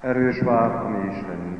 Erős vár a mi Istenünk.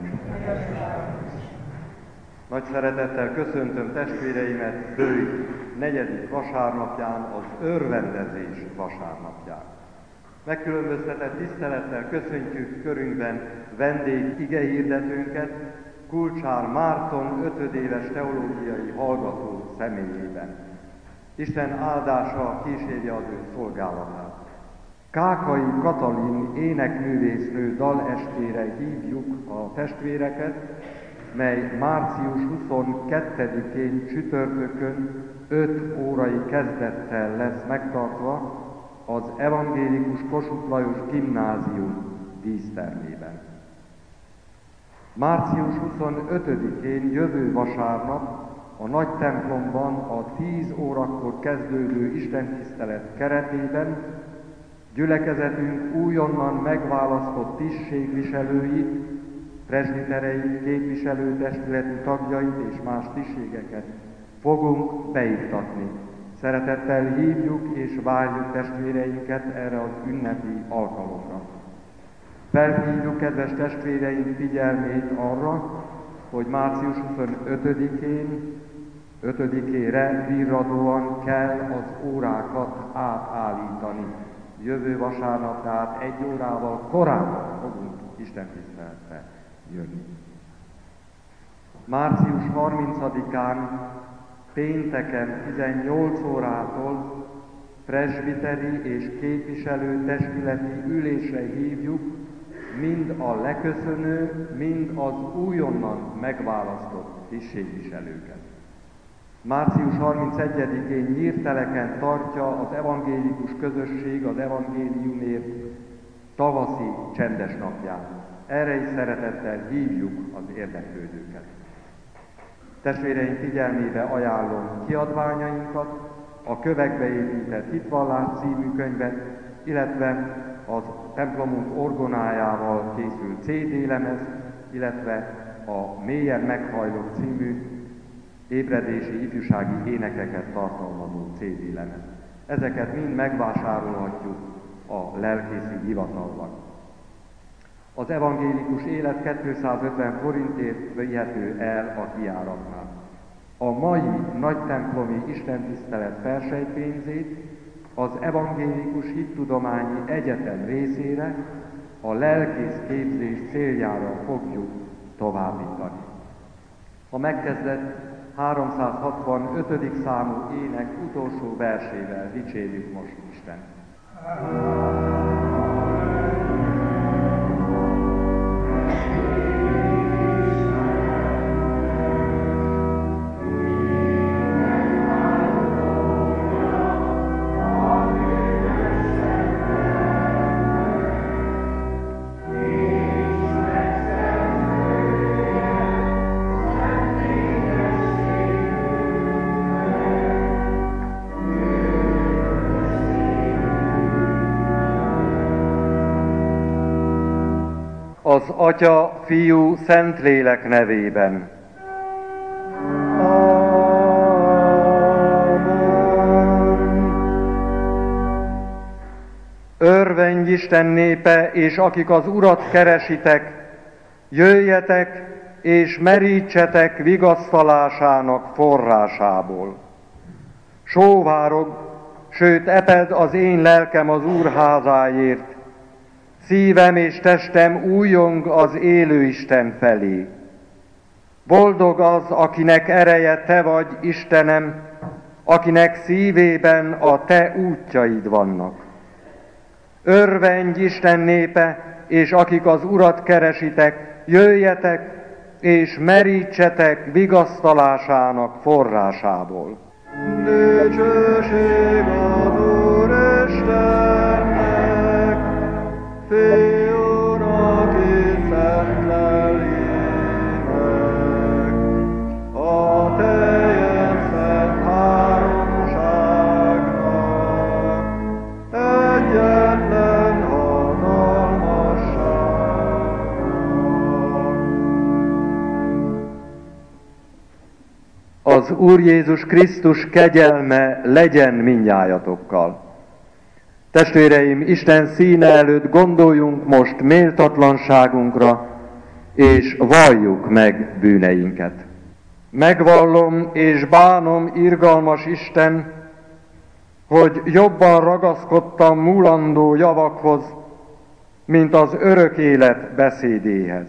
Nagy szeretettel köszöntöm testvéreimet bőj 4. vasárnapján, az örvendezés vasárnapján. Megkülönböztetett tisztelettel köszöntjük körünkben vendég igehirdetőnket, Kulcsár Márton 5. éves teológiai hallgató személyében. Isten áldása kísérje az ő szolgálatát. Kákai Katalin énekművésznő dalestére hívjuk a testvéreket, mely március 22-én csütörtökön 5 órai kezdettel lesz megtartva az Evangélikus Kossuth Lajos Gimnázium dísztermében. Március 25-én jövő vasárnap a nagy templomban a 10 órakor kezdődő istentisztelet keretében gyülekezetünk újonnan megválasztott tisztségviselőit, presbiterei, képviselőtestületi tagjait és más tisztségeket fogunk beiktatni. Szeretettel hívjuk és várjuk testvéreinket erre az ünnepi alkalomra. Felhívjuk kedves testvéreink figyelmét arra, hogy március 25-én, 5-ére virradóan kell az órákat átállítani. Jövő vasárnap, tehát 1 órával korábban fogunk istentiszteletre jönni. Március 30-án pénteken 18 órától presbiteri és képviselőtestületi ülésre hívjuk mind a leköszönő, mind az újonnan megválasztott tisztségviselőket. Március 31-én Nyírteleken tartja az evangélikus közösség az evangéliumért tavaszi csendes napját. Erre is szeretettel hívjuk az érdeklődőket. Testvéreim figyelmébe ajánlom kiadványainkat, a Kövekbe épített hitvallás című könyvet, illetve az templomunk orgonájával készült CD-lemez, illetve a Mélyen meghajlott című ébredési ifjúsági énekeket tartalmazó CD-lemez. Ezeket mind megvásárolhatjuk a lelkészi hivatalban. Az evangélikus élet 250 forintért vihető el a kijáratnál. A mai nagytemplomi istentisztelet persejpénzét az Evangélikus Hittudományi Egyetem részére a lelkész képzés céljára fogjuk továbbítani. A megkezdett 365. számú ének utolsó versével dicsérjük most Istent. Az Atya, Fiú, Szentlélek nevében. Örvendj Isten népe, és akik az Urat keresitek, jöjjetek és merítsetek vigasztalásának forrásából. Sóvárog, sőt eped az én lelkem az Úr házáért, szívem és testem újjong az élő Isten felé. Boldog az, akinek ereje te vagy, Istenem, akinek szívében a te útjaid vannak. Örvendj Isten népe, és akik az Urat keresitek, jöjjetek és merítsetek vigasztalásának forrásából. Dicsőség az Úr Istennek, Fiúnak és Szent Lelkének, a teljes szent háromságnak, egyetlen hatalmasságnak. Az Úr Jézus Krisztus kegyelme legyen mindnyájatokkal. Testvéreim, Isten színe előtt gondoljunk most méltatlanságunkra, és valljuk meg bűneinket. Megvallom és bánom, irgalmas Isten, hogy jobban ragaszkodtam múlandó javakhoz, mint az örök élet beszédéhez.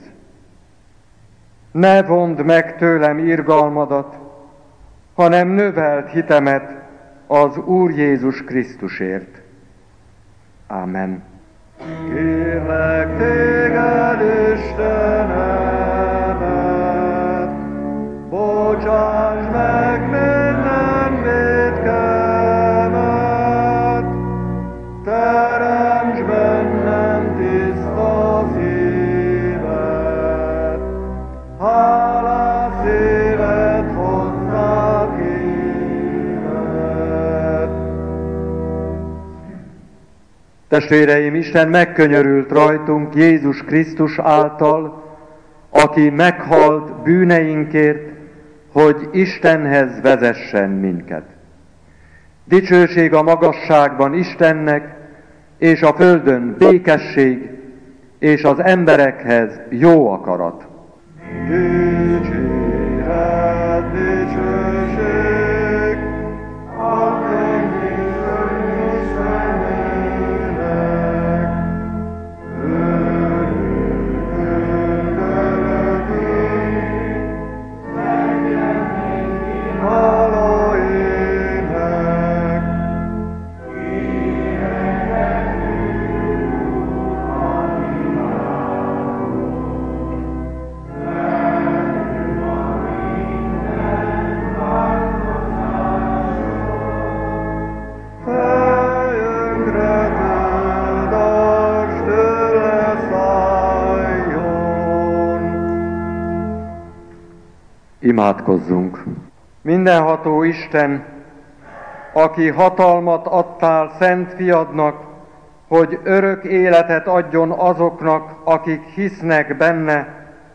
Ne vondd meg tőlem irgalmadat, hanem növeld hitemet az Úr Jézus Krisztusért. Ámen. Kérlek téged, Istenemet, bocsáss meg minden vétkemet, teremts bennem tiszta szívet, hálás szívet hozzá kívet. Testvéreim, Isten megkönyörült rajtunk Jézus Krisztus által, aki meghalt bűneinkért, hogy Istenhez vezessen minket. Dicsőség a magasságban Istennek, és a földön békesség, és az emberekhez jó akarat. Dicséret, dicsőség, a Imádkozzunk! Mindenható Isten, aki hatalmat adtál szent fiadnak, hogy örök életet adjon azoknak, akik hisznek benne,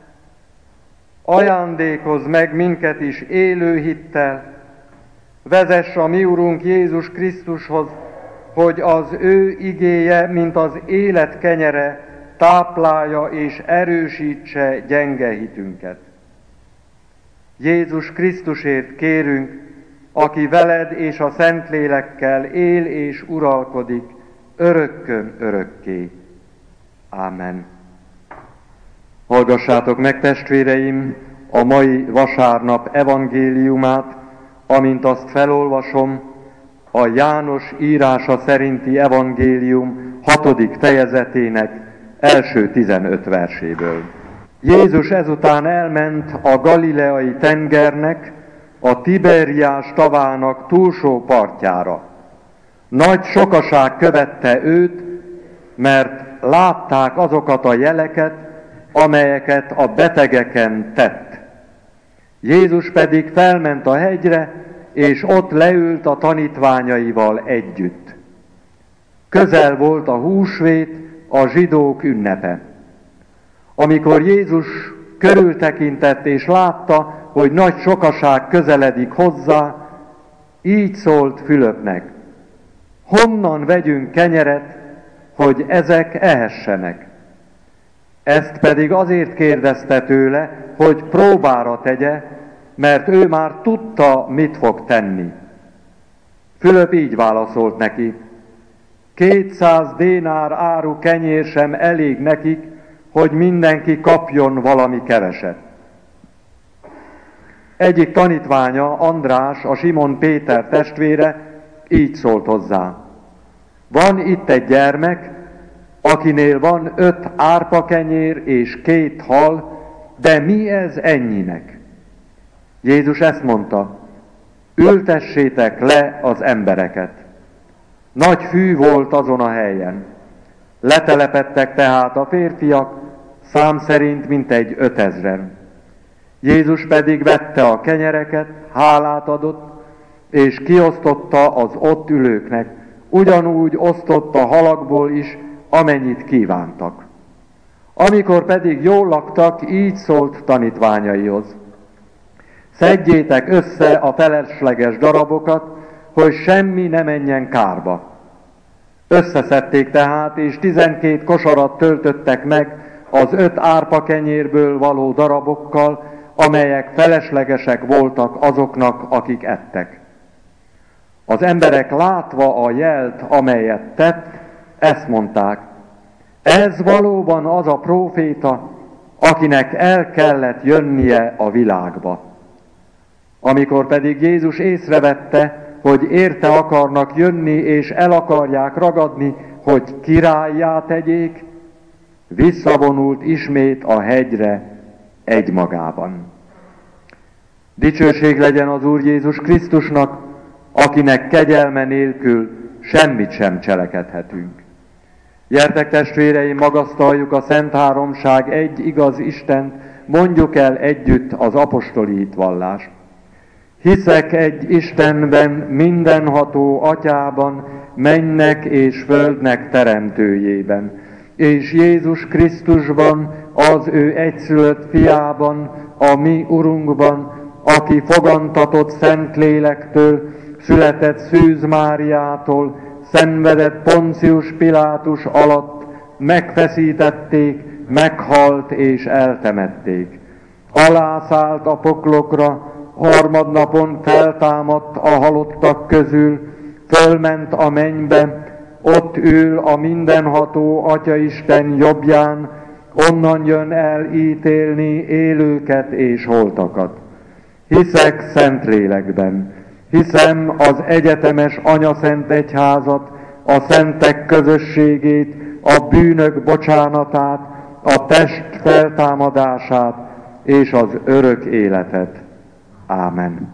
ajándékozz meg minket is élő hittel, vezess a mi Urunk Jézus Krisztushoz, hogy az ő igéje, mint az élet kenyere, táplálja és erősítse gyenge hitünket. Jézus Krisztusért kérünk, aki veled és a Szentlélekkel él és uralkodik, örökkön örökké. Ámen. Hallgassátok meg, testvéreim, a mai vasárnap evangéliumát, amint azt felolvasom, a János írása szerinti evangélium 6. fejezetének első 15 verséből. Jézus ezután elment a Galileai tengernek, a Tiberiás tavának túlsó partjára. Nagy sokaság követte őt, mert látták azokat a jeleket, amelyeket a betegeken tett. Jézus pedig felment a hegyre, és ott leült a tanítványaival együtt. Közel volt a húsvét, a zsidók ünnepe. Amikor Jézus körültekintett és látta, hogy nagy sokaság közeledik hozzá, így szólt Fülöpnek: honnan vegyünk kenyeret, hogy ezek ehessenek? Ezt pedig azért kérdezte tőle, hogy próbára tegye, mert ő már tudta, mit fog tenni. Fülöp így válaszolt neki: 200 dénár áru kenyér sem elég nekik, hogy mindenki kapjon valami keveset. Egyik tanítványa, András, a Simon Péter testvére, így szólt hozzá: van itt egy gyermek, akinél van 5 árpakenyér és 2 hal, de mi ez ennyinek? Jézus ezt mondta: ültessétek le az embereket. Nagy fű volt azon a helyen. Letelepedtek tehát a férfiak, szám szerint mintegy 5000-en. Jézus pedig vette a kenyereket, hálát adott, és kiosztotta az ott ülőknek, ugyanúgy osztott a halakból is, amennyit kívántak. Amikor pedig jól laktak, így szólt tanítványaihoz: szedjétek össze a felesleges darabokat, hogy semmi ne menjen kárba. Összeszedték tehát, és 12 kosarat töltöttek meg az 5 árpa kenyérből való darabokkal, amelyek feleslegesek voltak azoknak, akik ettek. Az emberek látva a jelt, amelyet tett, ezt mondták: ez valóban az a próféta, akinek el kellett jönnie a világba. Amikor pedig Jézus észrevette, hogy érte akarnak jönni, és el akarják ragadni, hogy királlyá tegyék, visszavonult ismét a hegyre egymagában. Dicsőség legyen az Úr Jézus Krisztusnak, akinek kegyelme nélkül semmit sem cselekedhetünk. Gyertek, testvéreim, magasztaljuk a Szent Háromság egy igaz Istent, mondjuk el együtt az apostoli hitvallást. Hiszek egy Istenben, mindenható Atyában, mennek és földnek teremtőjében, és Jézus Krisztusban, az ő egyszülött fiában, a mi Urunkban, aki fogantatott Szentlélektől, született Szűz Máriától, szenvedett Poncius Pilátus alatt, megfeszítették, meghalt és eltemették. Alászállt a poklokra, harmadnapon feltámadt a halottak közül, fölment a mennybe, ott ül a mindenható Atyaisten jobbján, onnan jön el ítélni élőket és holtakat. Hiszek Szentlélekben, hiszem az egyetemes Anyaszent Egyházat, a szentek közösségét, a bűnök bocsánatát, a test feltámadását és az örök életet. Ámen.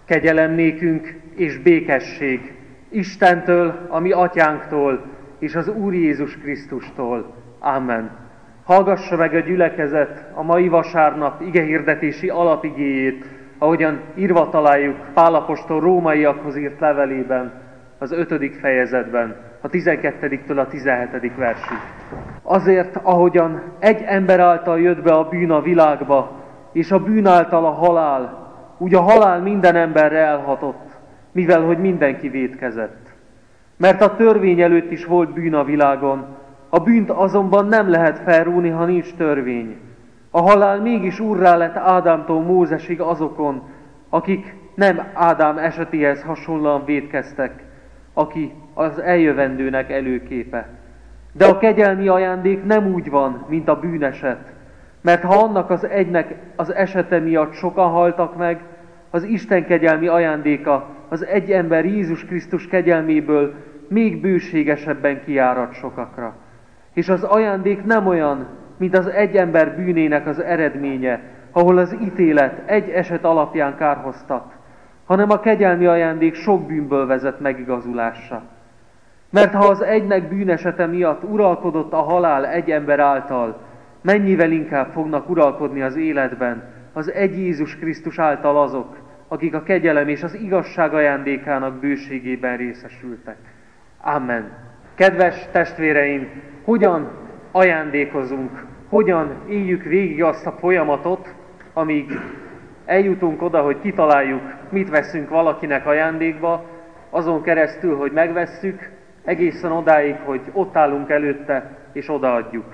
Kegyelem nékünk és békesség Istentől, a mi atyánktól, és az Úr Jézus Krisztustól. Amen. Hallgassa meg a gyülekezet a mai vasárnap igehirdetési alapigéjét, ahogyan írva találjuk Pál apostol rómaiakhoz írt levelében, az 5. fejezetben, a 12-től a 17. versig. Azért, ahogyan egy ember által jött be a bűn a világba, és a bűn által a halál, úgy a halál minden emberre elhatott, mivel hogy mindenki vétkezett. Mert a törvény előtt is volt bűn a világon, a bűnt azonban nem lehet felrúni, ha nincs törvény. A halál mégis úrrá lett Ádámtól Mózesig azokon, akik nem Ádám esetéhez hasonlóan vétkeztek, aki az eljövendőnek előképe. De a kegyelmi ajándék nem úgy van, mint a bűneset, mert ha annak az egynek az esete miatt sokan haltak meg, az Isten kegyelmi ajándéka az egy ember Jézus Krisztus kegyelméből még bőségesebben kiárad sokakra. És az ajándék nem olyan, mint az egy ember bűnének az eredménye, ahol az ítélet egy eset alapján kárhoztat, hanem a kegyelmi ajándék sok bűnből vezet megigazulásra. Mert ha az egynek bűnesete miatt uralkodott a halál egy ember által, mennyivel inkább fognak uralkodni az életben az egy Jézus Krisztus által azok, akik a kegyelem és az igazság ajándékának bőségében részesültek. Amen. Kedves testvéreim, hogyan ajándékozunk, hogyan éljük végig azt a folyamatot, amíg eljutunk oda, hogy kitaláljuk, mit veszünk valakinek ajándékba, azon keresztül, hogy megvesszük, egészen odáig, hogy ott állunk előtte, és odaadjuk.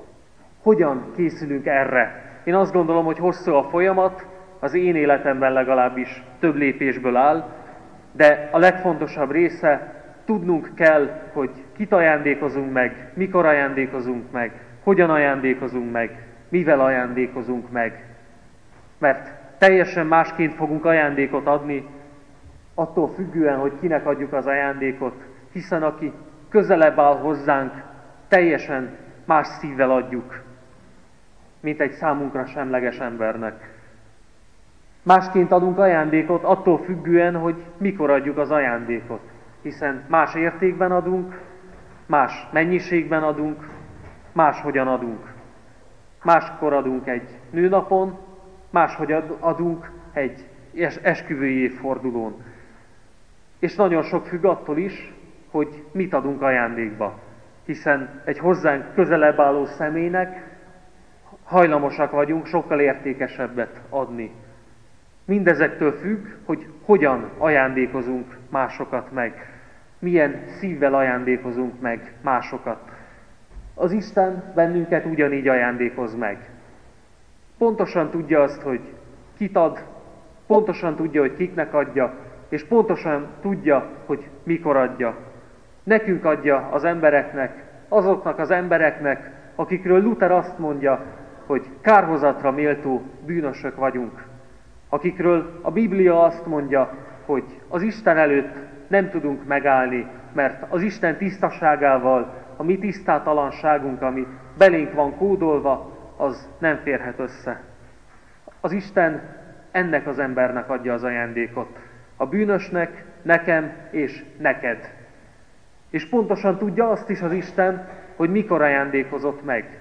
Hogyan készülünk erre? Én azt gondolom, hogy hosszú a folyamat, az én életemben legalábbis több lépésből áll, de a legfontosabb része, tudnunk kell, hogy kit ajándékozunk meg, mikor ajándékozunk meg, hogyan ajándékozunk meg, mivel ajándékozunk meg. Mert teljesen másként fogunk ajándékot adni, attól függően, hogy kinek adjuk az ajándékot, hiszen aki közelebb áll hozzánk, teljesen más szívvel adjuk, mint egy számunkra semleges embernek. Másként adunk ajándékot attól függően, hogy mikor adjuk az ajándékot, hiszen más értékben adunk, más mennyiségben adunk, máshogyan adunk. Máskor adunk egy nőnapon, máshogy adunk egy esküvői évfordulón. És nagyon sok függ attól is, hogy mit adunk ajándékba, hiszen egy hozzánk közelebb álló személynek hajlamosak vagyunk sokkal értékesebbet adni. Mindezektől függ, hogy hogyan ajándékozunk másokat meg, milyen szívvel ajándékozunk meg másokat. Az Isten bennünket ugyanígy ajándékoz meg. Pontosan tudja azt, hogy kit ad, pontosan tudja, hogy kiknek adja, és pontosan tudja, hogy mikor adja. Nekünk adja az embereknek, azoknak az embereknek, akikről Luther azt mondja, hogy kárhozatra méltó bűnösök vagyunk. Akikről a Biblia azt mondja, hogy az Isten előtt nem tudunk megállni, mert az Isten tisztaságával a mi tisztátalanságunk, ami belénk van kódolva, az nem férhet össze. Az Isten ennek az embernek adja az ajándékot. A bűnösnek, nekem és neked. És pontosan tudja azt is az Isten, hogy mikor ajándékozott meg.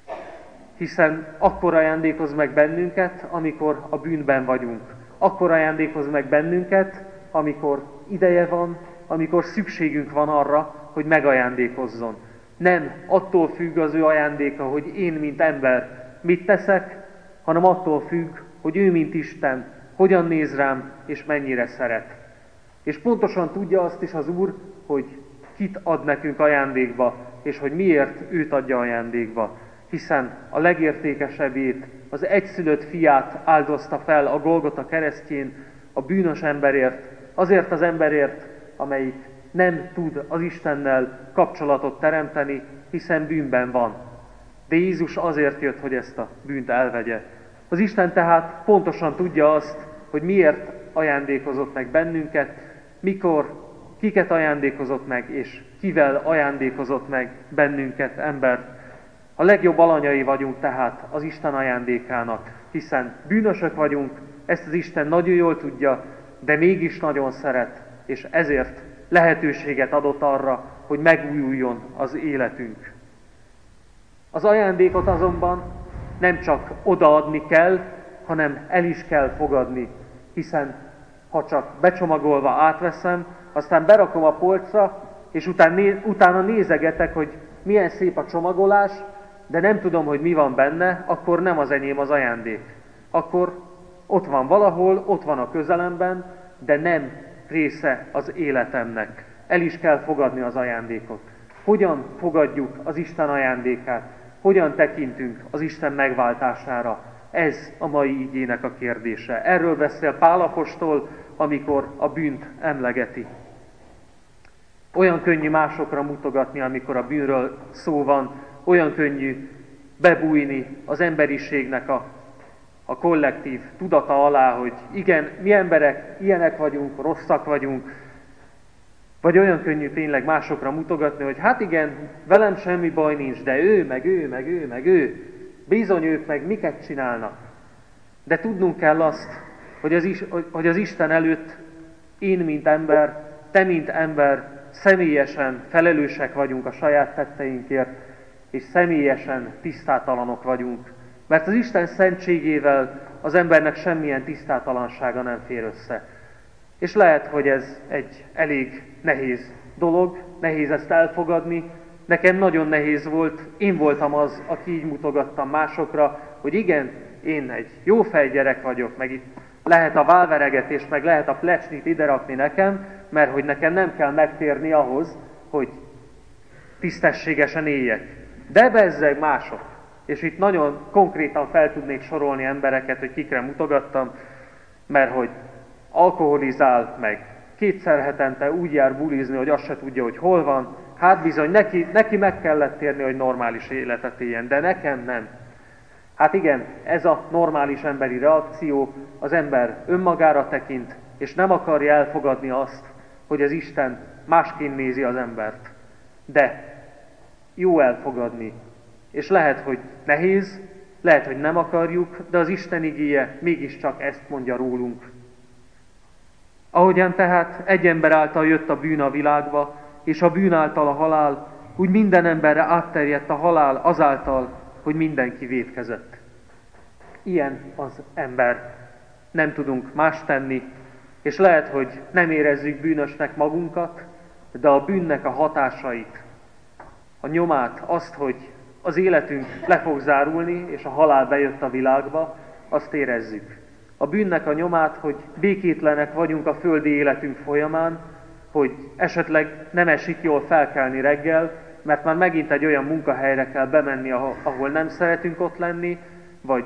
Hiszen akkor ajándékoz meg bennünket, amikor a bűnben vagyunk. Akkor ajándékoz meg bennünket, amikor ideje van, amikor szükségünk van arra, hogy megajándékozzon. Nem attól függ az ő ajándéka, hogy én, mint ember, mit teszek, hanem attól függ, hogy ő, mint Isten, hogyan néz rám, és mennyire szeret. És pontosan tudja azt is az Úr, hogy kit ad nekünk ajándékba, és hogy miért őt adja ajándékba. Hiszen a legértékesebbét, az egyszülött fiát áldozta fel a Golgota keresztjén a bűnös emberért, azért az emberért, amelyik nem tud az Istennel kapcsolatot teremteni, hiszen bűnben van. De Jézus azért jött, hogy ezt a bűnt elvegye. Az Isten tehát pontosan tudja azt, hogy miért ajándékozott meg bennünket, mikor, kiket ajándékozott meg, és kivel ajándékozott meg bennünket, embert. A legjobb alanyai vagyunk tehát az Isten ajándékának, hiszen bűnösök vagyunk, ezt az Isten nagyon jól tudja, de mégis nagyon szeret, és ezért lehetőséget adott arra, hogy megújuljon az életünk. Az ajándékot azonban nem csak odaadni kell, hanem el is kell fogadni, hiszen ha csak becsomagolva átveszem, aztán berakom a polcra, és utána nézegetek, hogy milyen szép a csomagolás, de nem tudom, hogy mi van benne, akkor nem az enyém az ajándék. Akkor ott van valahol, ott van a közelemben, de nem része az életemnek. El is kell fogadni az ajándékot. Hogyan fogadjuk az Isten ajándékát? Hogyan tekintünk az Isten megváltására? Ez a mai igének a kérdése. Erről beszél Pál apostol, amikor a bűnt emlegeti. Olyan könnyű másokra mutogatni, amikor a bűnről szó van, olyan könnyű bebújni az emberiségnek a kollektív tudata alá, hogy igen, mi emberek ilyenek vagyunk, rosszak vagyunk, vagy olyan könnyű tényleg másokra mutogatni, hogy hát igen, velem semmi baj nincs, de ő, meg ő, meg ő, meg ő, bizony ők meg miket csinálnak. De tudnunk kell azt, hogy az Isten előtt én, mint ember, te, mint ember, személyesen felelősek vagyunk a saját tetteinkért, és személyesen tisztátalanok vagyunk. Mert az Isten szentségével az embernek semmilyen tisztátalansága nem fér össze. És lehet, hogy ez egy elég nehéz dolog, nehéz ezt elfogadni. Nekem nagyon nehéz volt, én voltam az, aki így mutogattam másokra, hogy igen, én egy jó fejgyerek vagyok, meg itt lehet a válveregetést, meg lehet a plecsnit ide rakni nekem, mert hogy nekem nem kell megtérni ahhoz, hogy tisztességesen éljek. De bezzeg mások. És itt nagyon konkrétan fel tudnék sorolni embereket, hogy kikre mutogattam, mert hogy alkoholizál, meg 2 hetente úgy jár bulizni, hogy azt se tudja, hogy hol van. Hát bizony, neki meg kellett térni, hogy normális életet éljen, de nekem nem. Hát igen, ez a normális emberi reakció, az ember önmagára tekint, és nem akarja elfogadni azt, hogy az Isten másként nézi az embert. De jó elfogadni. És lehet, hogy nehéz, lehet, hogy nem akarjuk, de az Isten igéje mégiscsak ezt mondja rólunk. Ahogyan tehát egy ember által jött a bűn a világba, és a bűn által a halál, úgy minden emberre átterjedt a halál azáltal, hogy mindenki vétkezett. Ilyen az ember. Nem tudunk más tenni, és lehet, hogy nem érezzük bűnösnek magunkat, de a bűnnek a hatásait, a nyomát, azt, hogy az életünk le fog zárulni, és a halál bejött a világba, azt érezzük. A bűnnek a nyomát, hogy békétlenek vagyunk a földi életünk folyamán, hogy esetleg nem esik jól felkelni reggel, mert már megint egy olyan munkahelyre kell bemenni, ahol nem szeretünk ott lenni, vagy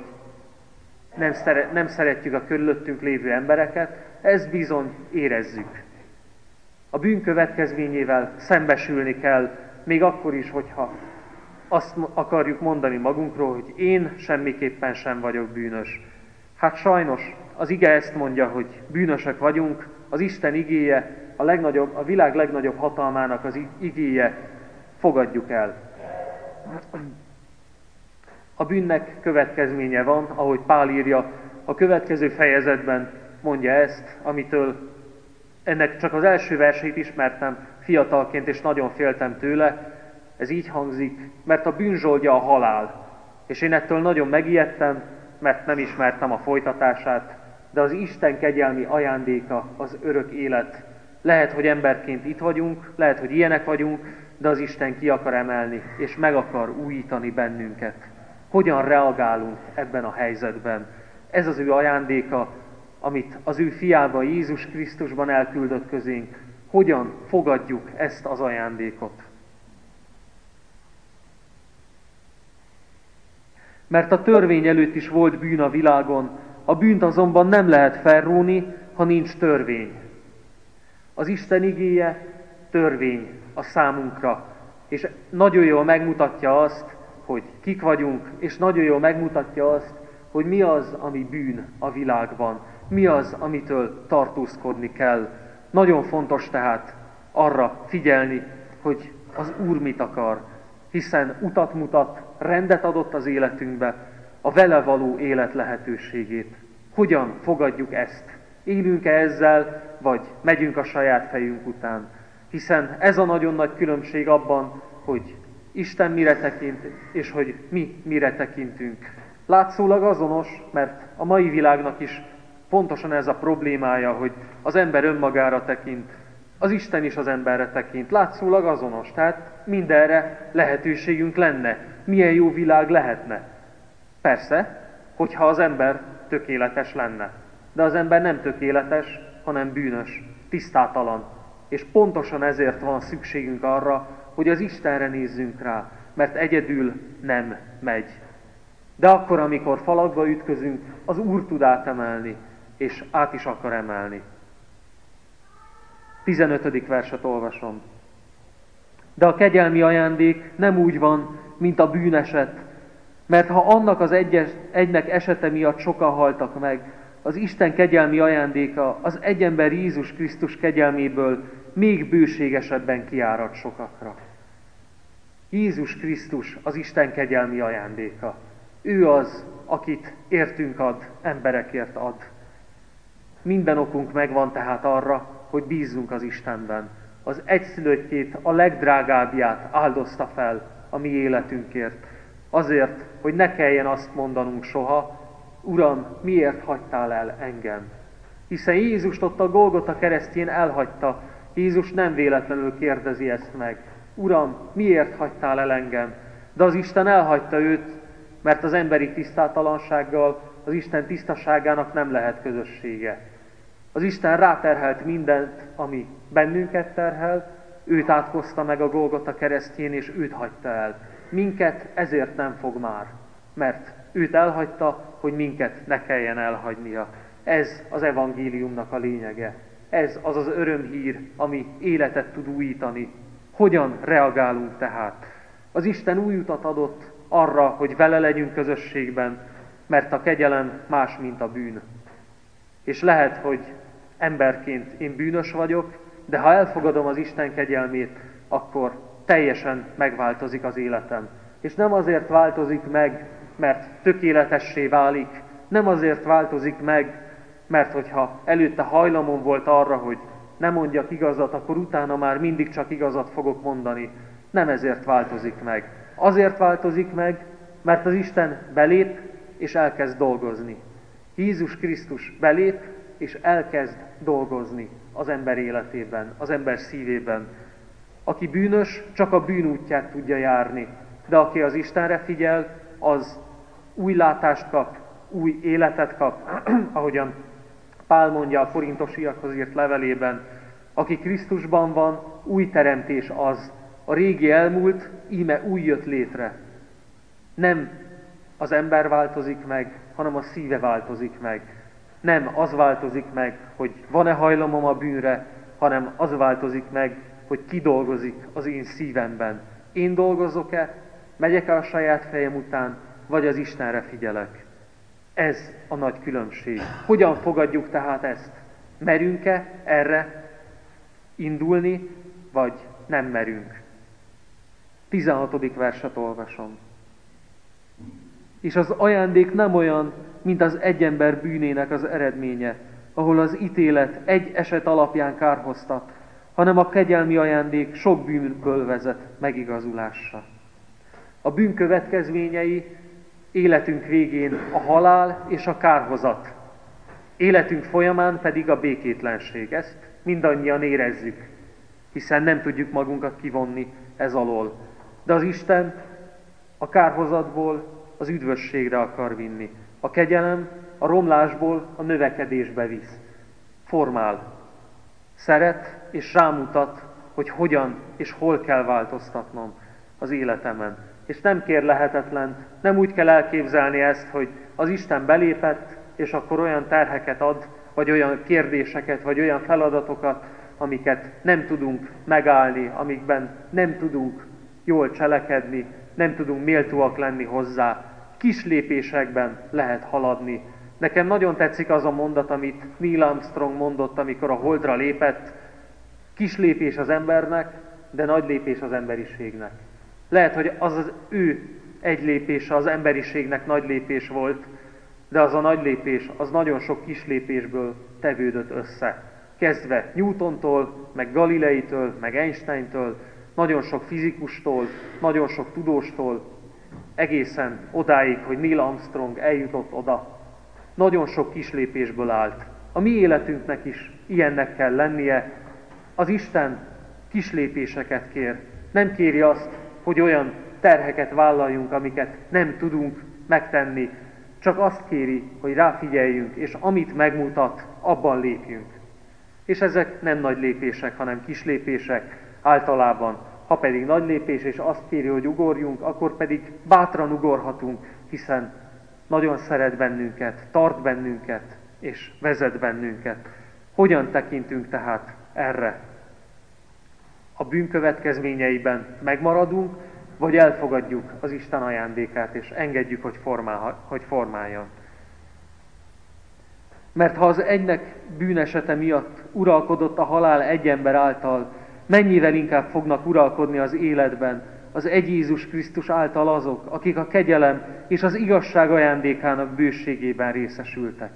nem szeretjük a körülöttünk lévő embereket, ezt bizony érezzük. A bűn következményével szembesülni kell, még akkor is, hogyha azt akarjuk mondani magunkról, hogy én semmiképpen sem vagyok bűnös. Hát sajnos az ige ezt mondja, hogy bűnösek vagyunk, az Isten igéje, a világ legnagyobb hatalmának az igéje, fogadjuk el. A bűnnek következménye van, ahogy Pál írja, a következő fejezetben mondja ezt, amitől ennek csak az első versét ismertem fiatalként, és nagyon féltem tőle. Ez így hangzik, mert a bűn zsoldja a halál. És én ettől nagyon megijedtem, mert nem ismertem a folytatását, de az Isten kegyelmi ajándéka az örök élet. Lehet, hogy emberként itt vagyunk, lehet, hogy ilyenek vagyunk, de az Isten ki akar emelni, és meg akar újítani bennünket. Hogyan reagálunk ebben a helyzetben? Ez az ő ajándéka, amit az ő fiában, Jézus Krisztusban elküldött közénk. Hogyan fogadjuk ezt az ajándékot? Mert a törvény előtt is volt bűn a világon, a bűnt azonban nem lehet felróni, ha nincs törvény. Az Isten igéje törvény a számunkra, és nagyon jól megmutatja azt, hogy kik vagyunk, és nagyon jól megmutatja azt, hogy mi az, ami bűn a világban, mi az, amitől tartózkodni kell. Nagyon fontos tehát arra figyelni, hogy az Úr mit akar, hiszen utat mutat, rendet adott az életünkbe, a vele való élet lehetőségét. Hogyan fogadjuk ezt? Élünk-e ezzel, vagy megyünk a saját fejünk után? Hiszen ez a nagyon nagy különbség abban, hogy Isten mire tekint, és hogy mi mire tekintünk. Látszólag azonos, mert a mai világnak is pontosan ez a problémája, hogy az ember önmagára tekint, az Isten is az emberre tekint. Látszólag azonos, tehát mindenre lehetőségünk lenne. Milyen jó világ lehetne? Persze, hogyha az ember tökéletes lenne. De az ember nem tökéletes, hanem bűnös, tisztátalan. És pontosan ezért van szükségünk arra, hogy az Istenre nézzünk rá, mert egyedül nem megy. De akkor, amikor falakba ütközünk, az Úr tud átemelni, és át is akar emelni. 15. verset olvasom. De a kegyelmi ajándék nem úgy van, mint a bűneset, mert ha annak az egynek esete miatt sokan haltak meg, az Isten kegyelmi ajándéka az egy ember Jézus Krisztus kegyelméből még bőségesebben kiárad sokakra. Jézus Krisztus az Isten kegyelmi ajándéka. Ő az, akit értünk ad, emberekért ad. Minden okunk megvan tehát arra, hogy bízzunk az Istenben. Az egyszülöttjét, a legdrágábbját áldozta fel a mi életünkért. Azért, hogy ne kelljen azt mondanunk soha, Uram, miért hagytál el engem? Hiszen Jézust ott a Golgota keresztjén elhagyta. Jézus nem véletlenül kérdezi ezt meg. Uram, miért hagytál el engem? De az Isten elhagyta őt, mert az emberi tisztátalansággal, az Isten tisztaságának nem lehet közössége. Az Isten ráterhelt mindent, ami bennünket terhel, őt átkozta meg a Golgota keresztjén, és őt hagyta el. Minket ezért nem fog már, mert őt elhagyta, hogy minket ne kelljen elhagynia. Ez az evangéliumnak a lényege. Ez az az örömhír, ami életet tud újítani. Hogyan reagálunk tehát? Az Isten új utat adott arra, hogy vele legyünk közösségben, mert a kegyelem más, mint a bűn. És lehet, hogy emberként én bűnös vagyok, de ha elfogadom az Isten kegyelmét, akkor teljesen megváltozik az életem. És nem azért változik meg, mert tökéletessé válik, nem azért változik meg, mert hogyha előtte hajlamom volt arra, hogy ne mondjak igazat, akkor utána már mindig csak igazat fogok mondani. Nem ezért változik meg. Azért változik meg, mert az Isten belép és elkezd dolgozni. Jézus Krisztus belép és elkezd dolgozni az ember életében, az ember szívében. Aki bűnös, csak a bűn útját tudja járni, de aki az Istenre figyel, az új látást kap, új életet kap, ahogyan Pál mondja a korintosiakhoz írt levelében, aki Krisztusban van, új teremtés az, a régi elmúlt, íme új jött létre. Nem az ember változik meg, hanem a szíve változik meg. Nem az változik meg, hogy van-e hajlamom a bűnre, hanem az változik meg, hogy ki dolgozik az én szívemben. Én dolgozok-e, megyek-e a saját fejem után, vagy az Istenre figyelek. Ez a nagy különbség. Hogyan fogadjuk tehát ezt? Merünk-e erre indulni, vagy nem merünk? 16. verset olvasom. És az ajándék nem olyan, mint az egy ember bűnének az eredménye, ahol az ítélet egy eset alapján kárhoztat, hanem a kegyelmi ajándék sok bűnből vezet megigazulásra. A bűn következményei életünk végén a halál és a kárhozat. Életünk folyamán pedig a békétlenség. Ezt mindannyian érezzük, hiszen nem tudjuk magunkat kivonni ez alól. De az Isten a kárhozatból az üdvösségre akar vinni. A kegyelem a romlásból a növekedésbe visz. Formál, szeret és rámutat, hogy hogyan és hol kell változtatnom az életemen. És nem kér lehetetlen, nem úgy kell elképzelni ezt, hogy az Isten belépett, és akkor olyan terheket ad, vagy olyan kérdéseket, vagy olyan feladatokat, amiket nem tudunk megállni, amikben nem tudunk jól cselekedni, nem tudunk méltóak lenni hozzá. Kis lépésekben lehet haladni. Nekem nagyon tetszik az a mondat, amit Neil Armstrong mondott, amikor a Holdra lépett. Kis lépés az embernek, de nagy lépés az emberiségnek. Lehet, hogy az ő egy lépése az emberiségnek nagy lépés volt, De az a nagy lépés, az nagyon sok kis lépésből tevődött össze. Kezdve Newtontól, meg Galileitől, meg Einsteintől, nagyon sok fizikustól, nagyon sok tudóstól, egészen odáig, hogy Neil Armstrong eljutott oda. Nagyon sok kis lépésből állt. A mi életünknek is ilyennek kell lennie. Az Isten kis lépéseket kér. Nem kéri azt, hogy olyan terheket vállaljunk, amiket nem tudunk megtenni. Csak azt kéri, hogy ráfigyeljünk, és amit megmutat, abban lépjünk. És ezek nem nagy lépések, hanem kis lépések általában. Ha pedig nagy lépés, és azt kéri, hogy ugorjunk, akkor pedig bátran ugorhatunk, hiszen nagyon szeret bennünket, tart bennünket, és vezet bennünket. Hogyan tekintünk tehát erre? A bűn következményeiben megmaradunk, vagy elfogadjuk az Isten ajándékát, és engedjük, hogy formáljon. Mert ha az egynek bűnesete miatt uralkodott a halál egy ember által, mennyivel inkább fognak uralkodni az életben az egy Jézus Krisztus által azok, akik a kegyelem és az igazság ajándékának bőségében részesültek.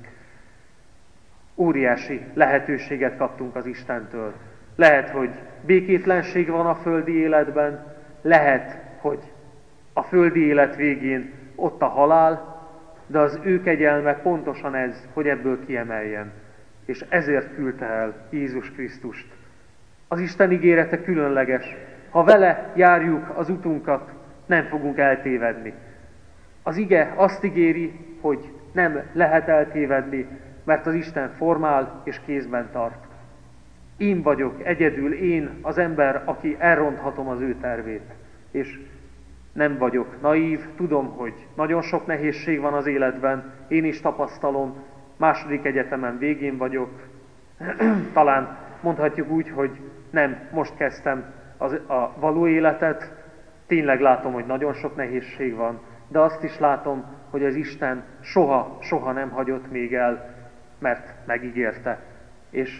Óriási lehetőséget kaptunk az Istentől. Lehet, hogy békétlenség van a földi életben, lehet, hogy a földi élet végén ott a halál, de az ő kegyelme pontosan ez, hogy ebből kiemeljen. És ezért küldte el Jézus Krisztust. Az Isten ígérete különleges. Ha vele járjuk az utunkat, nem fogunk eltévedni. Az ige azt ígéri, hogy nem lehet eltévedni, mert az Isten formál és kézben tart. Én vagyok egyedül, én az ember, aki elronthatom az ő tervét. És nem vagyok naív, tudom, hogy nagyon sok nehézség van az életben, én is tapasztalom, második egyetemen végén vagyok. Talán mondhatjuk úgy, hogy nem most kezdtem a való életet, tényleg látom, hogy nagyon sok nehézség van, de azt is látom, hogy az Isten soha nem hagyott még el, mert megígérte. És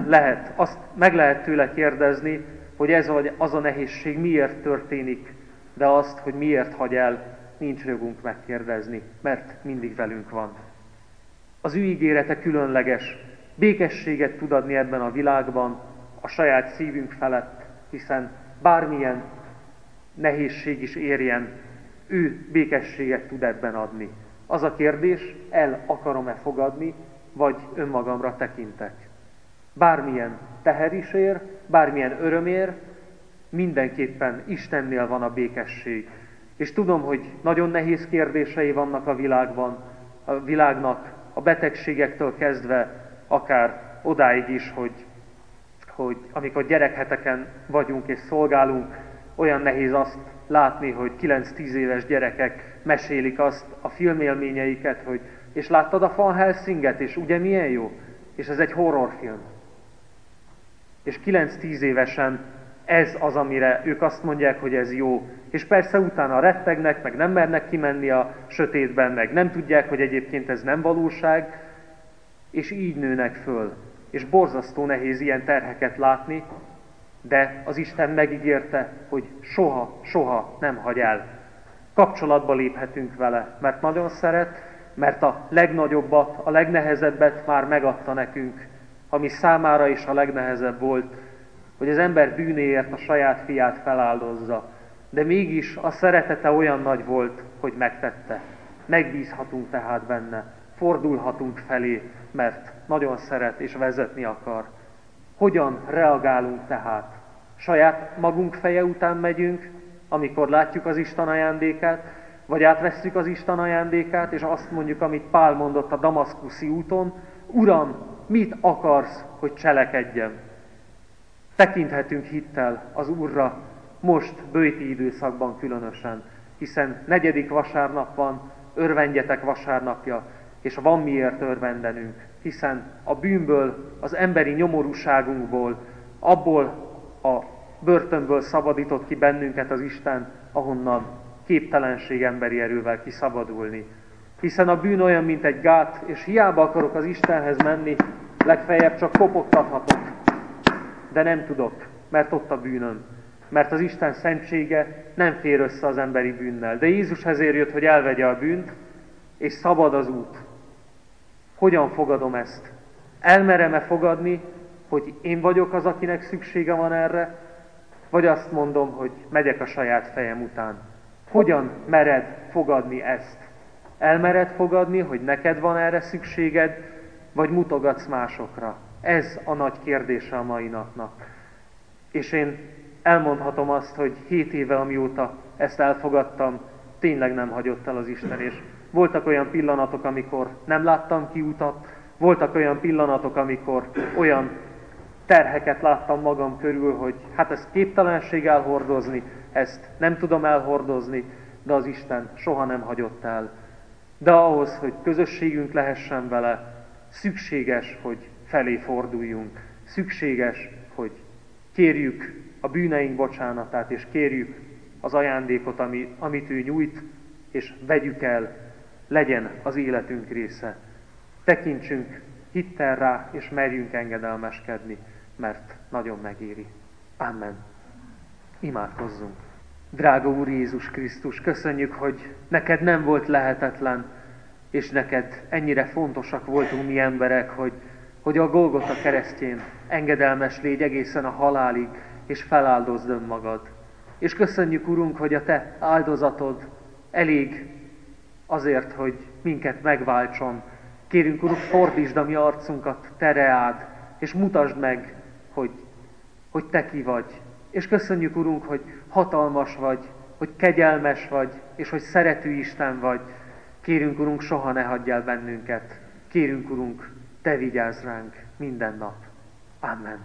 meg lehet tőle kérdezni, hogy ez vagy az a nehézség miért történik, de azt, hogy miért hagy el, nincs jogunk megkérdezni, mert mindig velünk van. Az ő ígérete különleges, békességet tud adni ebben a világban, a saját szívünk felett, hiszen bármilyen nehézség is érjen, ő békességet tud ebben adni. Az a kérdés, el akarom-e fogadni, vagy önmagamra tekintek. Bármilyen teher is ér, bármilyen öröm ér, mindenképpen Istennél van a békesség. És tudom, hogy nagyon nehéz kérdései vannak a világnak, a betegségektől kezdve, akár odáig is, hogy amikor gyerekheteken vagyunk és szolgálunk, olyan nehéz azt látni, hogy 9-10 éves gyerekek mesélik azt a filmélményeiket, hogy és láttad a Van Helsinget, és ugye milyen jó? És ez egy horrorfilm. És 9-10 évesen ez az, amire ők azt mondják, hogy ez jó. És persze utána rettegnek, meg nem mernek kimenni a sötétben, meg nem tudják, hogy egyébként ez nem valóság, és így nőnek föl. És borzasztó nehéz ilyen terheket látni, de az Isten megígérte, hogy soha nem hagy el. Kapcsolatba léphetünk vele, mert nagyon szeret, mert a legnagyobbat, a legnehezebbet már megadta nekünk, ami számára is a legnehezebb volt, hogy az ember bűnéért a saját fiát feláldozza. De mégis a szeretete olyan nagy volt, hogy megtette. Megbízhatunk tehát benne, fordulhatunk felé, mert nagyon szeret és vezetni akar. Hogyan reagálunk tehát? Saját magunk feje után megyünk, amikor látjuk az Isten ajándékát, vagy átvesszük az Isten ajándékát, és azt mondjuk, amit Pál mondott a damaszkuszi úton, Uram, mit akarsz, hogy cselekedjem? Tekinthetünk hittel az Úrra, most böjti időszakban különösen, hiszen 4. vasárnap van, örvendjetek vasárnapja, és van miért örvendenünk, hiszen a bűnből, az emberi nyomorúságunkból, abból a börtönből szabadított ki bennünket az Isten, ahonnan képtelenség emberi erővel kiszabadulni. Hiszen a bűn olyan, mint egy gát, és hiába akarok az Istenhez menni, legfeljebb csak kopogtathatok, de nem tudok, mert ott a bűnöm. Mert az Isten szentsége nem fér össze az emberi bűnnel. De Jézus ezért jött, hogy elvegye a bűnt, és szabad az út. hogyan fogadom ezt? Elmerem-e fogadni, hogy én vagyok az, akinek szüksége van erre, vagy azt mondom, hogy megyek a saját fejem után? Hogyan mered fogadni ezt? Elmered fogadni, hogy neked van erre szükséged, vagy mutogatsz másokra? Ez a nagy kérdése a mai napnak. És én elmondhatom azt, hogy 7 éve, amióta ezt elfogadtam, tényleg nem hagyott el az Isten, és voltak olyan pillanatok, amikor nem láttam kiutat, voltak olyan pillanatok, amikor olyan terheket láttam magam körül, hogy hát ezt képtelenség elhordozni, ezt nem tudom elhordozni, de az Isten soha nem hagyott el. De ahhoz, hogy közösségünk lehessen vele, szükséges, hogy felé forduljunk. Szükséges, hogy kérjük a bűneink bocsánatát, és kérjük az ajándékot, amit ő nyújt, és vegyük el, legyen az életünk része. Tekintsünk hittel rá, és merjünk engedelmeskedni, mert nagyon megéri. Amen. Imádkozzunk. Drága Úr Jézus Krisztus, köszönjük, hogy neked nem volt lehetetlen, és neked ennyire fontosak voltunk mi emberek, hogy a Golgota keresztjén engedelmes légy egészen a halálig, és feláldozd önmagad. És köszönjük, Urunk, hogy a te áldozatod elég azért, hogy minket megváltson. Kérünk, Urunk, fordítsd a mi arcunkat te reád, és mutasd meg, hogy te ki vagy. És köszönjük, Urunk, hogy hatalmas vagy, hogy kegyelmes vagy, és hogy szerető Isten vagy. Kérünk, Urunk, soha ne hagyj el bennünket. Kérünk, Urunk, te vigyázz ránk minden nap. Amen.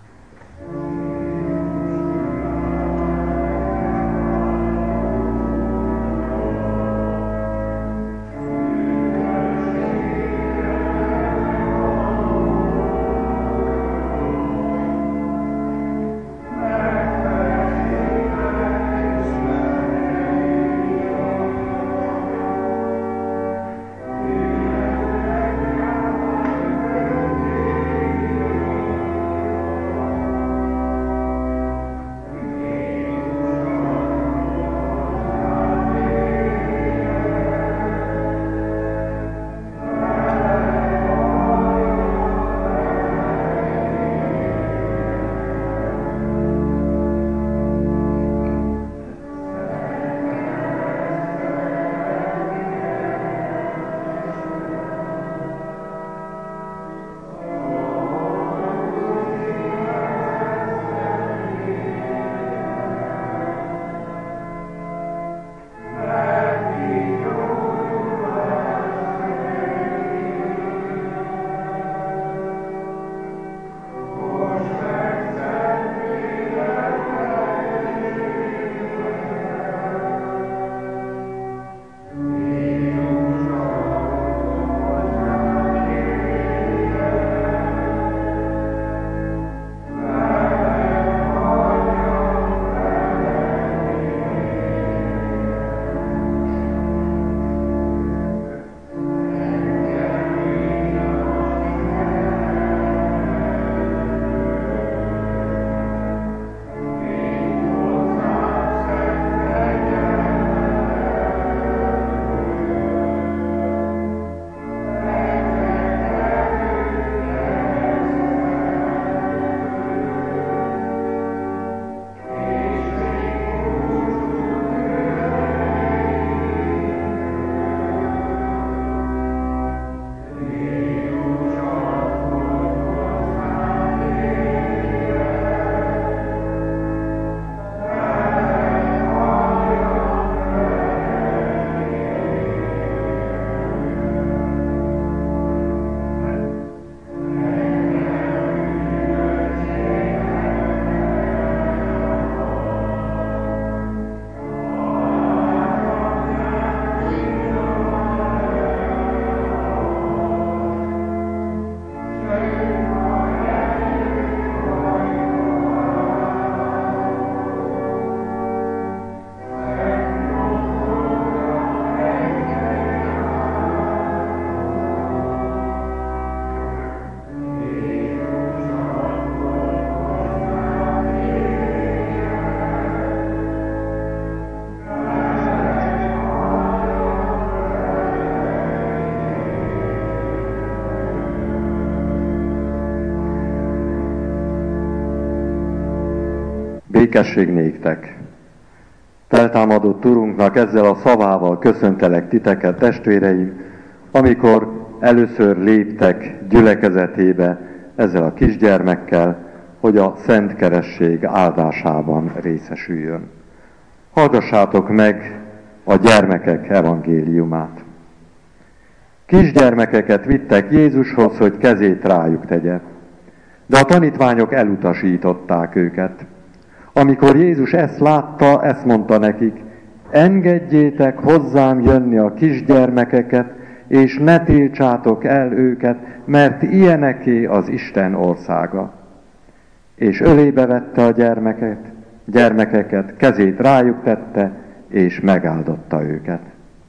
Békesség néktek! Feltámadott Urunknak ezzel a szavával köszöntelek titeket, testvéreim, amikor először léptek gyülekezetébe ezzel a kisgyermekkel, hogy a Szent Keresség áldásában részesüljön. Hallgassátok meg a gyermekek evangéliumát. Kisgyermekeket vittek Jézushoz, hogy kezét rájuk tegye, de a tanítványok elutasították őket. Amikor Jézus ezt látta, ezt mondta nekik: engedjétek hozzám jönni a kisgyermekeket, és ne tiltsátok el őket, mert ilyeneké az Isten országa. És ölébe vette a gyermekeket, kezét rájuk tette, és megáldotta őket.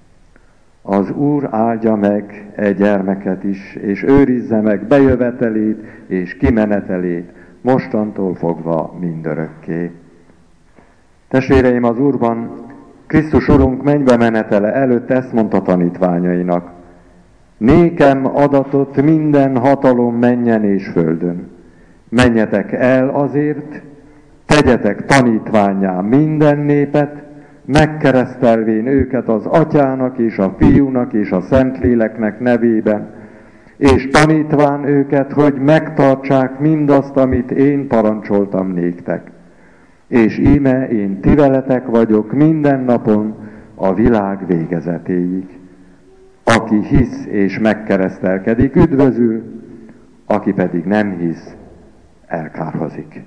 Az Úr áldja meg e gyermeket is, és őrizze meg bejövetelét és kimenetelét, mostantól fogva mindörökké. Testvéreim, az Úrban, Krisztus Urunk mennybe menetele előtt ezt mondta tanítványainak: nékem adatott minden hatalom mennyen és földön. Menjetek el azért, tegyetek tanítvánnyá minden népet, megkeresztelvén őket az Atyának és a Fiúnak és a Szentléleknek nevében, és tanítván őket, hogy megtartsák mindazt, amit én parancsoltam néktek. És íme én ti veletek vagyok minden napon a világ végezetéig. Aki hisz és megkeresztelkedik, üdvözül, aki pedig nem hisz, elkárhozik.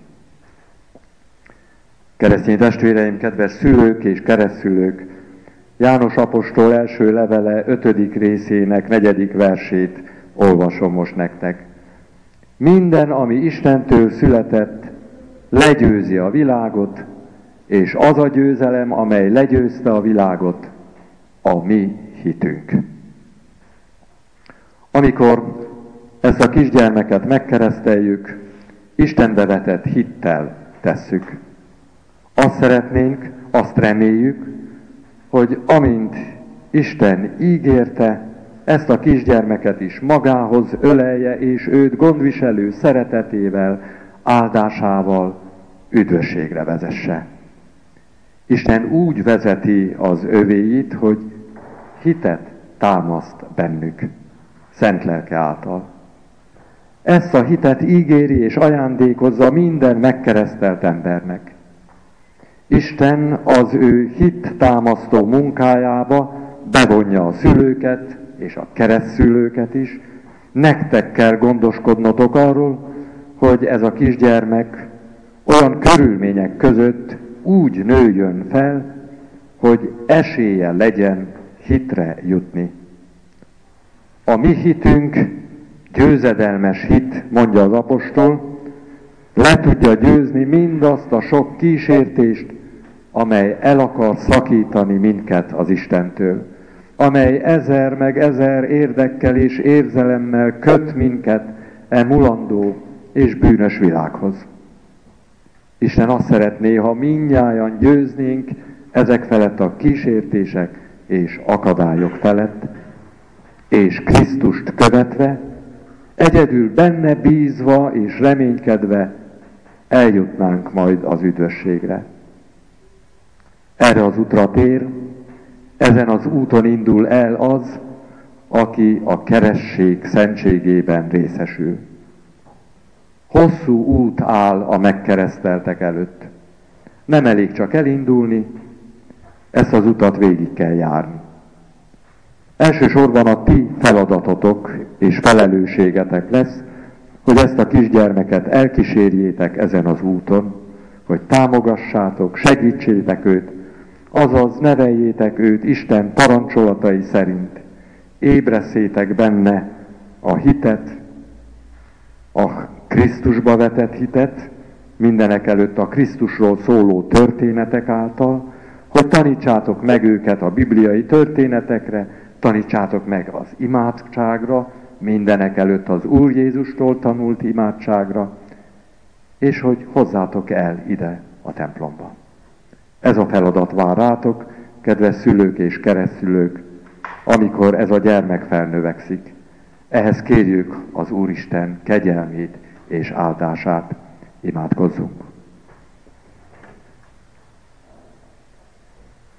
Keresztény testvéreim, kedves szülők és keresztszülők, János apostol első levele 5. részének 4. versét olvasom most nektek. Minden, ami Istentől született, legyőzi a világot, és az a győzelem, amely legyőzte a világot, a mi hitünk. Amikor ezt a kisgyermeket megkereszteljük, Istenbe vetett hittel tesszük. Azt szeretnénk, azt reméljük, hogy amint Isten ígérte, ezt a kisgyermeket is magához ölelje, és őt gondviselő szeretetével, áldásával üdvösségre vezesse. Isten úgy vezeti az övéit, hogy hitet támaszt bennük, szent lelke által. Ezt a hitet ígéri és ajándékozza minden megkeresztelt embernek. Isten az ő hit támasztó munkájába bevonja a szülőket és a keresztszülőket is. Nektek kell gondoskodnotok arról, hogy ez a kisgyermek olyan körülmények között úgy nőjön fel, hogy esélye legyen hitre jutni. A mi hitünk győzedelmes hit, mondja az apostol, le tudja győzni mindazt a sok kísértést, amely el akar szakítani minket az Istentől, amely ezer meg ezer érdekkel és érzelemmel köt minket e mulandó és bűnös világhoz. Isten azt szeretné, ha mindnyájan győznénk ezek felett a kísértések és akadályok felett, és Krisztust követve, egyedül benne bízva és reménykedve eljutnánk majd az üdvösségre. Erre az útra tér, ezen az úton indul el az, aki a keresztség szentségében részesül. Hosszú út áll a megkereszteltek előtt. Nem elég csak elindulni, ezt az utat végig kell járni. Elsősorban a ti feladatotok és felelősségetek lesz, hogy ezt a kisgyermeket elkísérjétek ezen az úton, hogy támogassátok, segítsétek őt, azaz neveljétek őt Isten parancsolatai szerint. Ébreszétek benne a hitet, a Krisztusba vetett hitet, mindenek előtt a Krisztusról szóló történetek által, hogy tanítsátok meg őket a bibliai történetekre, tanítsátok meg az imádságra, mindenek előtt az Úr Jézustól tanult imádságra, és hogy hozzátok el ide a templomba. Ez a feladat vár rátok, kedves szülők és keresztszülők, amikor ez a gyermek felnövekszik. Ehhez kérjük az Úristen kegyelmét és áldását. Imádkozzunk!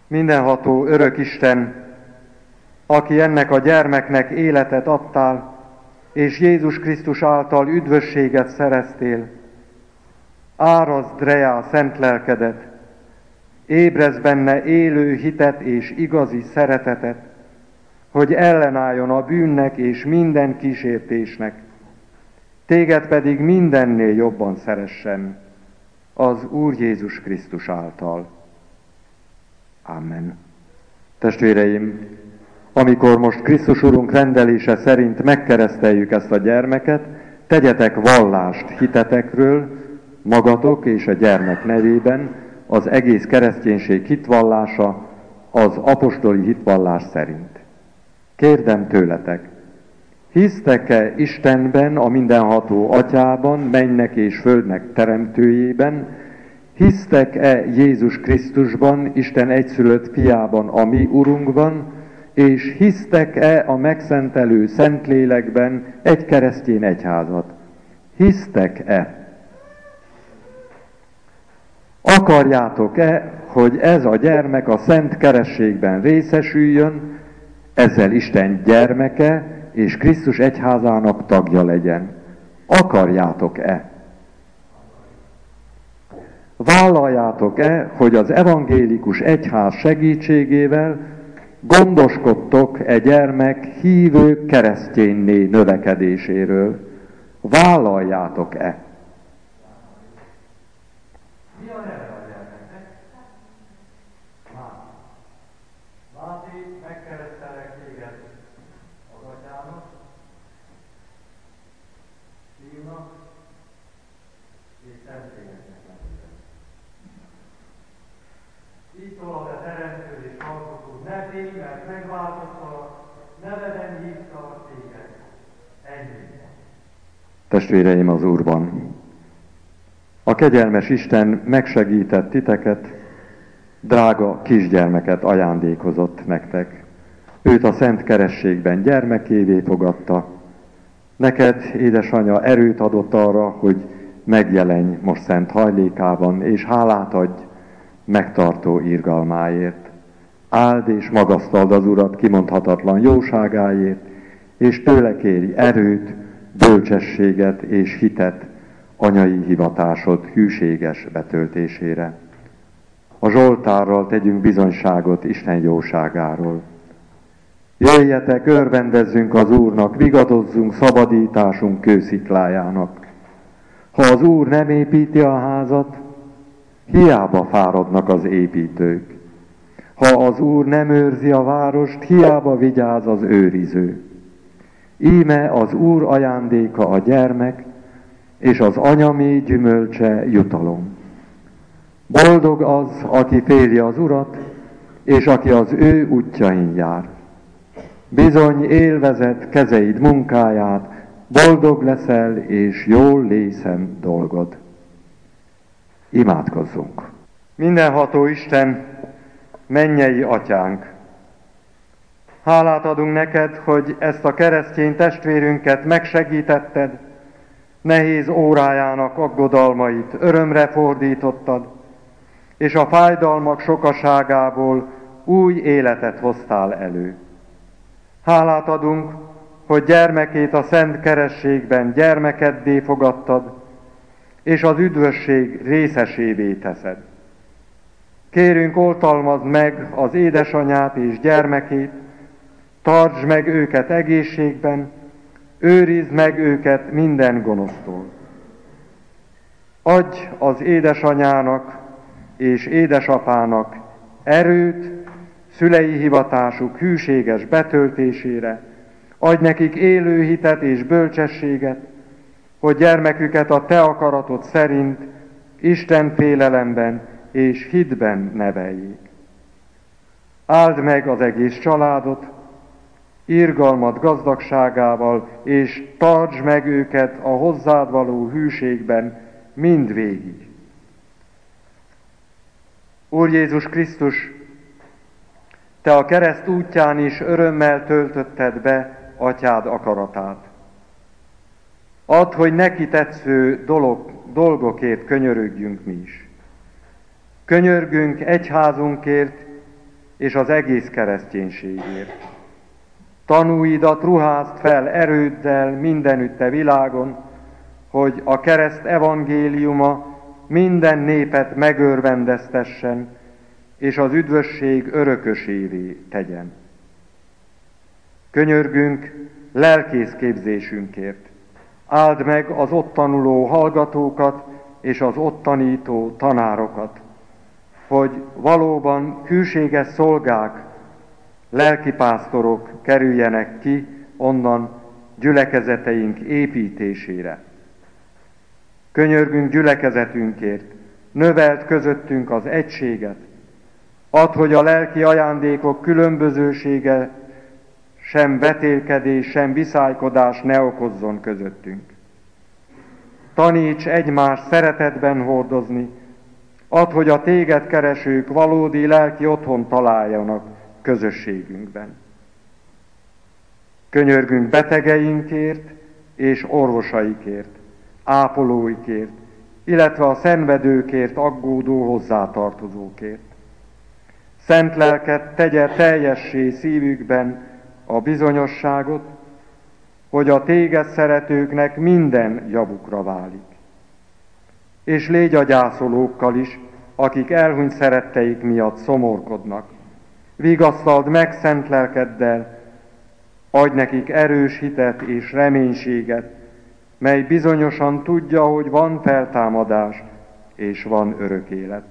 Mindenható örök Isten, aki ennek a gyermeknek életet adtál, és Jézus Krisztus által üdvösséget szereztél, árazd rejá szent lelkedet, ébrezd benne élő hitet és igazi szeretetet, hogy ellenálljon a bűnnek és minden kísértésnek, téged pedig mindennél jobban szeressen, az Úr Jézus Krisztus által. Amen. Testvéreim, amikor most Krisztus Urunk rendelése szerint megkereszteljük ezt a gyermeket, tegyetek vallást hitetekről, magatok és a gyermek nevében, az egész kereszténység hitvallása az apostoli hitvallás szerint. Kérdem tőletek, hisztek-e Istenben, a mindenható Atyában, mennynek és földnek teremtőjében, hisztek-e Jézus Krisztusban, Isten egyszülött fiában, a mi Urunkban, és hisztek-e a megszentelő Szentlélekben, egy keresztény egyházat? Hisztek-e? Akarjátok-e, hogy ez a gyermek a szent kerességben részesüljön, ezzel Isten gyermeke és Krisztus egyházának tagja legyen? Akarjátok-e? Vállaljátok-e, hogy az evangélikus egyház segítségével gondoskodtok e gyermek hívő keresztényné növekedéséről? Vállaljátok-e? Mi a neve a gyermeknek? Máté. Máté, megkeresztelek téged az Atyának, Fiúnak és Szentléleknek nevében. Így szól a te teremtőd és alkotód, ne félj, mert megváltottalak, neveden hívtalak téged. Ennyi. Testvéreim az Úrban! A kegyelmes Isten megsegített titeket, drága kisgyermeket ajándékozott nektek. Őt a szent kerességben gyermekévé fogadta. Neked, édesanyja, erőt adott arra, hogy megjelenj most szent hajlékában, és hálát adj megtartó irgalmáért. Áld és magasztald az Urat kimondhatatlan jóságáért, és tőle kérj erőt, bölcsességet és hitet anyai hivatásod hűséges betöltésére. A Zsoltárral tegyünk bizonyságot Isten jóságáról. Jöjjetek, örvendezzünk az Úrnak, vigadozzunk szabadításunk kősziklájának. Ha az Úr nem építi a házat, hiába fáradnak az építők. Ha az Úr nem őrzi a várost, hiába vigyáz az őriző. Íme az Úr ajándéka a gyermek, és az anya mély gyümölcse jutalom. Boldog az, aki féli az Urat, és aki az ő útjain jár. Bizony élvezed kezeid munkáját, boldog leszel, és jól lészen dolgod. Imádkozzunk! Mindenható Isten, mennyei Atyánk! Hálát adunk neked, hogy ezt a keresztény testvérünket megsegítetted, nehéz órájának aggodalmait örömre fordítottad, és a fájdalmak sokaságából új életet hoztál elő. Hálát adunk, hogy gyermekét a szent kerességben gyermekeddé fogadtad, és az üdvösség részesévé teszed. Kérünk, oltalmazd meg az édesanyát és gyermekét, tartsd meg őket egészségben, őrizd meg őket minden gonosztól. Adj az édesanyának és édesapának erőt szülei hivatásuk hűséges betöltésére, adj nekik élő hitet és bölcsességet, hogy gyermeküket a te akaratod szerint Isten félelemben és hitben neveljék. Áld meg az egész családot, irgalmad gazdagságával, és tartsd meg őket a hozzád való hűségben mindvégig. Úr Jézus Krisztus, te a kereszt útján is örömmel töltötted be Atyád akaratát. Add, hogy neki tetsző dolgokért könyörögjünk mi is. Könyörgünk egyházunkért, és az egész kereszténységért. Tanúidat ruházd fel erőddel mindenütt a világon, hogy a kereszt evangéliuma minden népet megörvendeztessen, és az üdvösség örökösévé tegyen. Könyörgünk lelkészképzésünkért. Áld meg az ott tanuló hallgatókat és az ott tanító tanárokat, hogy valóban hűséges szolgák, lelkipásztorok kerüljenek ki onnan gyülekezeteink építésére. Könyörgünk gyülekezetünkért, növeld közöttünk az egységet, add, hogy a lelki ajándékok különbözősége sem vetélkedés, sem viszálykodás ne okozzon közöttünk. Taníts egymást szeretetben hordozni, add, hogy a téged keresők valódi lelki otthon találjanak közösségünkben. Könyörgünk betegeinkért és orvosaikért, ápolóikért, illetve a szenvedőkért, aggódó hozzátartozókért. Szent lelked tegye teljessé szívükben a bizonyosságot, hogy a téged szeretőknek minden javukra válik. És légy a gyászolókkal is, akik elhunyt szeretteik miatt szomorkodnak. Vigasztald meg szent lelkeddel, adj nekik erős hitet és reménységet, mely bizonyosan tudja, hogy van feltámadás és van örök élet.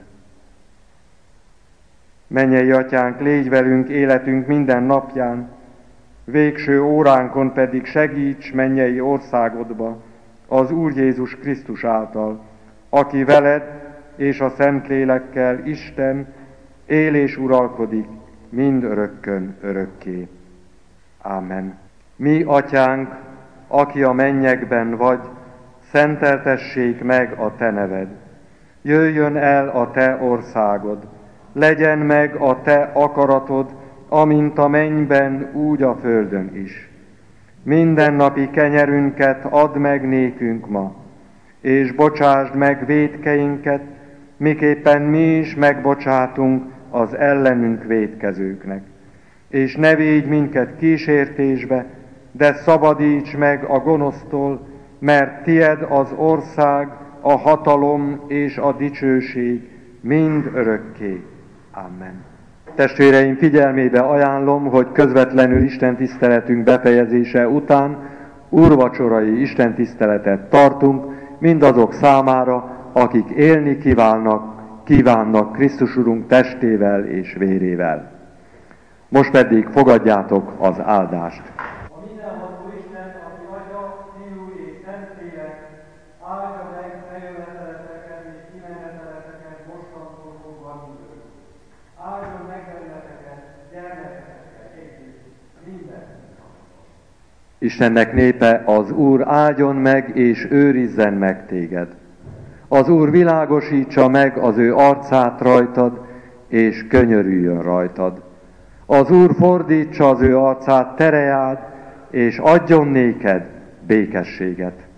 Mennyei Atyánk, légy velünk életünk minden napján, végső óránkon pedig segíts mennyei országodba az Úr Jézus Krisztus által, aki veled és a Szentlélekkel Isten él és uralkodik mind örökkön örökké. Ámen. Mi, Atyánk, aki a mennyekben vagy, szenteltessék meg a te neved. Jöjjön el a te országod, legyen meg a te akaratod, amint a mennyben, úgy a földön is. Mindennapi kenyerünket add meg nékünk ma, és bocsásd meg vétkeinket, miképpen mi is megbocsátunk az ellenünk vétkezőknek. És ne védj minket kísértésbe, de szabadíts meg a gonosztól, mert tied az ország, a hatalom és a dicsőség mind örökké. Amen. Testvéreim, figyelmébe ajánlom, hogy közvetlenül istentiszteletünk befejezése után úrvacsorai istentiszteletet tartunk mindazok számára, akik élni kívánnak Krisztus Urunk testével és vérével. Most pedig fogadjátok az áldást. A mindenható Isten, aki Atya, Fiú és Szentlélek, áldja meg bejöveteleteket és kimeneteleteket mostantól fogva mindők. Áldjon meg benneteket, gyermeketeket együtt, minden. Istennek népe, az Úr áldjon meg és őrizzen meg téged. Az Úr világosítsa meg az ő arcát rajtad, és könyörüljön rajtad. Az Úr fordítsa az ő arcát tereád, és adjon néked békességet.